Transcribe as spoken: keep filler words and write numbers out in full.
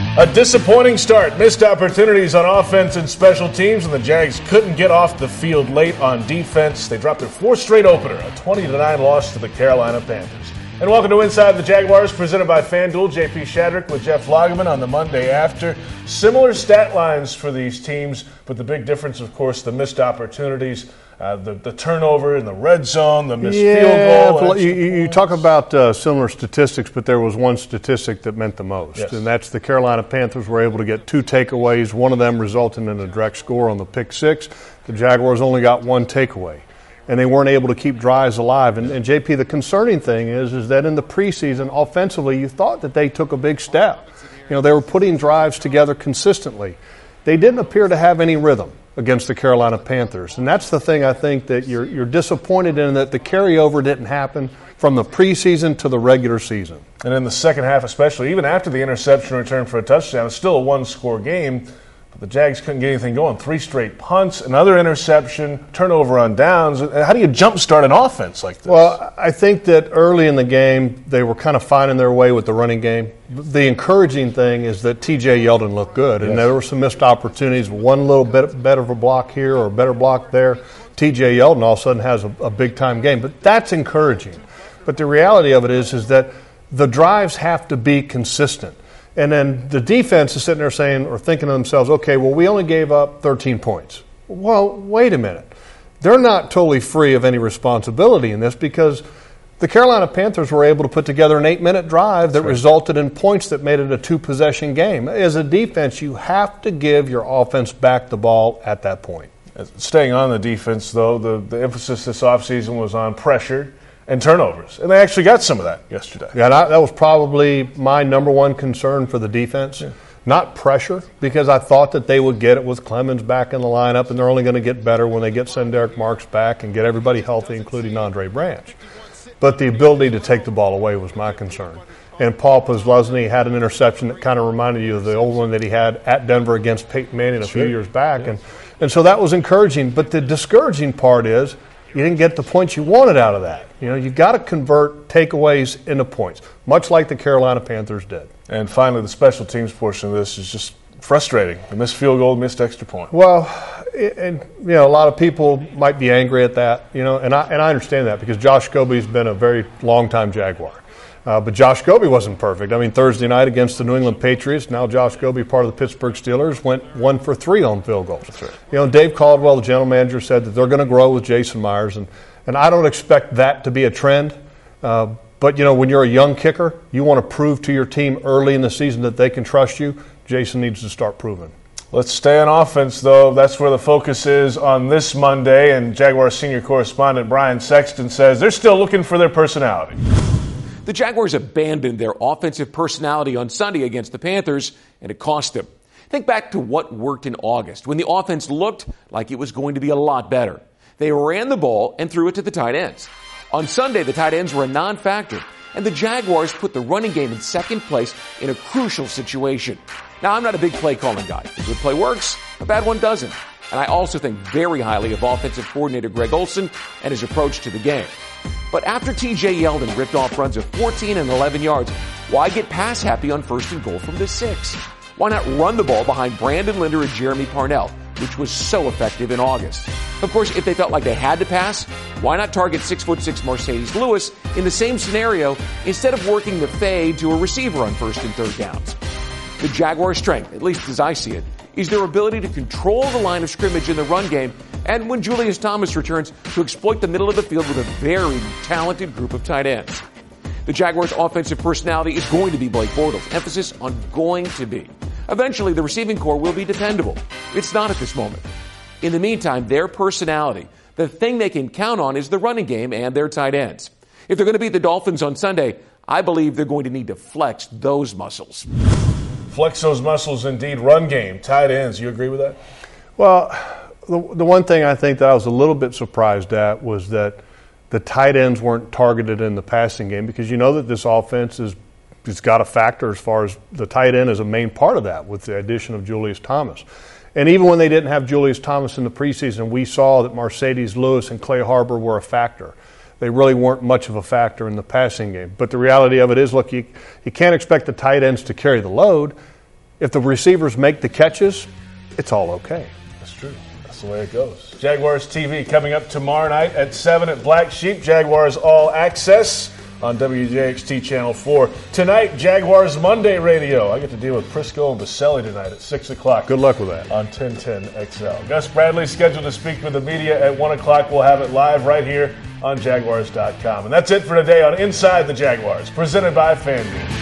A disappointing start. Missed opportunities on offense and special teams, and the Jags couldn't get off the field late on defense. They dropped their fourth straight opener, a twenty to nine loss to the Carolina Panthers. And welcome to Inside the Jaguars, presented by FanDuel. J P Shadrick with Jeff Lageman on the Monday after. Similar stat lines for these teams, but the big difference, of course, the missed opportunities. Uh, the, the turnover in the red zone, the missed yeah, field goal. You, you talk about uh, similar statistics, but there was one statistic that meant the most, yes. and that's the Carolina Panthers were able to get two takeaways, one of them resulting in a direct score on the pick six. The Jaguars only got one takeaway, and they weren't able to keep drives alive. And, and J P, the concerning thing is, is that in the preseason, offensively, you thought that they took a big step. You know, they were putting drives together consistently. They didn't appear to have any rhythm against the Carolina Panthers. And that's the thing I think that you're you're disappointed in, that the carryover didn't happen from the preseason to the regular season. And in the second half especially, even after the interception return for a touchdown, it's still a one-score game. But the Jags couldn't get anything going. Three straight punts, another interception, turnover on downs. How do you jumpstart an offense like this? Well, I think that early in the game, they were kind of finding their way with the running game. The encouraging thing is that T J Yeldon looked good, and yes. there were some missed opportunities. One little bit better of a block here or a better block there. T J Yeldon all of a sudden has a, a big-time game. But that's encouraging. But the reality of it is, is that the drives have to be consistent. And then the defense is sitting there saying or thinking to themselves, okay, well, we only gave up thirteen points. Well, wait a minute. They're not totally free of any responsibility in this, because the Carolina Panthers were able to put together an eight-minute drive that right. resulted in points that made it a two-possession game. As a defense, you have to give your offense back the ball at that point. Staying on the defense, though, the, the emphasis this offseason was on pressure and turnovers. And they actually got some of that yesterday. Yeah, that was probably my number one concern for the defense. Yeah. Not pressure, because I thought that they would get it with Clemens back in the lineup, and they're only going to get better when they get Senderick Marks back and get everybody healthy, including Andre Branch. But the ability to take the ball away was my concern. And Paul Posluszny had an interception that kind of reminded you of the old one that he had at Denver against Peyton Manning a sure. few years back. Yeah. And, and so that was encouraging. But the discouraging part is, you didn't get the points you wanted out of that. You know, you got to convert takeaways into points, much like the Carolina Panthers did. And finally, the special teams portion of this is just frustrating. The missed field goal, missed extra point. Well, and you know, a lot of people might be angry at that. You know, and I and I understand that, because Josh Scobie's been a very long-time Jaguar. Uh, but Josh Scobie wasn't perfect. I mean, Thursday night against the New England Patriots, now Josh Scobie, part of the Pittsburgh Steelers, went one for three on field goals. That's right. You know, Dave Caldwell, the general manager, said that they're going to grow with Jason Myers, and, and I don't expect that to be a trend. Uh, but, you know, when you're a young kicker, you want to prove to your team early in the season that they can trust you. Jason needs to start proving. Let's stay on offense, though. That's where the focus is on this Monday, and Jaguars senior correspondent Brian Sexton says they're still looking for their personality. The Jaguars abandoned their offensive personality on Sunday against the Panthers, and it cost them. Think back to what worked in August, when the offense looked like it was going to be a lot better. They ran the ball and threw it to the tight ends. On Sunday, the tight ends were a non-factor, and the Jaguars put the running game in second place in a crucial situation. Now, I'm not a big play-calling guy. A good play works, a bad one doesn't. And I also think very highly of offensive coordinator Greg Olson and his approach to the game. But after T J Yeldon ripped off runs of fourteen and eleven yards, why get pass happy on first and goal from the six? Why not run the ball behind Brandon Linder and Jeremy Parnell, which was so effective in August? Of course, if they felt like they had to pass, why not target six foot six Marcedes Lewis in the same scenario instead of working the fade to a receiver on first and third downs? The Jaguars' strength, at least as I see it, is their ability to control the line of scrimmage in the run game, and when Julius Thomas returns, to exploit the middle of the field with a very talented group of tight ends. The Jaguars' offensive personality is going to be Blake Bortles. Emphasis on going to be. Eventually, the receiving core will be dependable. It's not at this moment. In the meantime, their personality, the thing they can count on, is the running game and their tight ends. If they're going to beat the Dolphins on Sunday, I believe they're going to need to flex those muscles. Flex those muscles indeed. Run game, tight ends. You agree with that? Well, the, the one thing I think that I was a little bit surprised at was that the tight ends weren't targeted in the passing game, because you know that this offense is it's got a factor as far as the tight end is a main part of that with the addition of Julius Thomas. And even when they didn't have Julius Thomas in the preseason, we saw that Marcedes Lewis and Clay Harbor were a factor. They really weren't much of a factor in the passing game. But the reality of it is, look, you, you can't expect the tight ends to carry the load. if the receivers make the catches, it's all okay. That's true. That's the way it goes. Jaguars T V coming up tomorrow night at seven at Black Sheep. Jaguars All Access on W J X T Channel four. Tonight, Jaguars Monday Radio. I get to deal with Prisco and Baselli tonight at six o'clock. Good luck with that. On ten ten X L. Gus Bradley scheduled to speak with the media at one o'clock. We'll have it live right here on Jaguars dot com. And that's it for today on Inside the Jaguars, presented by FanDuel.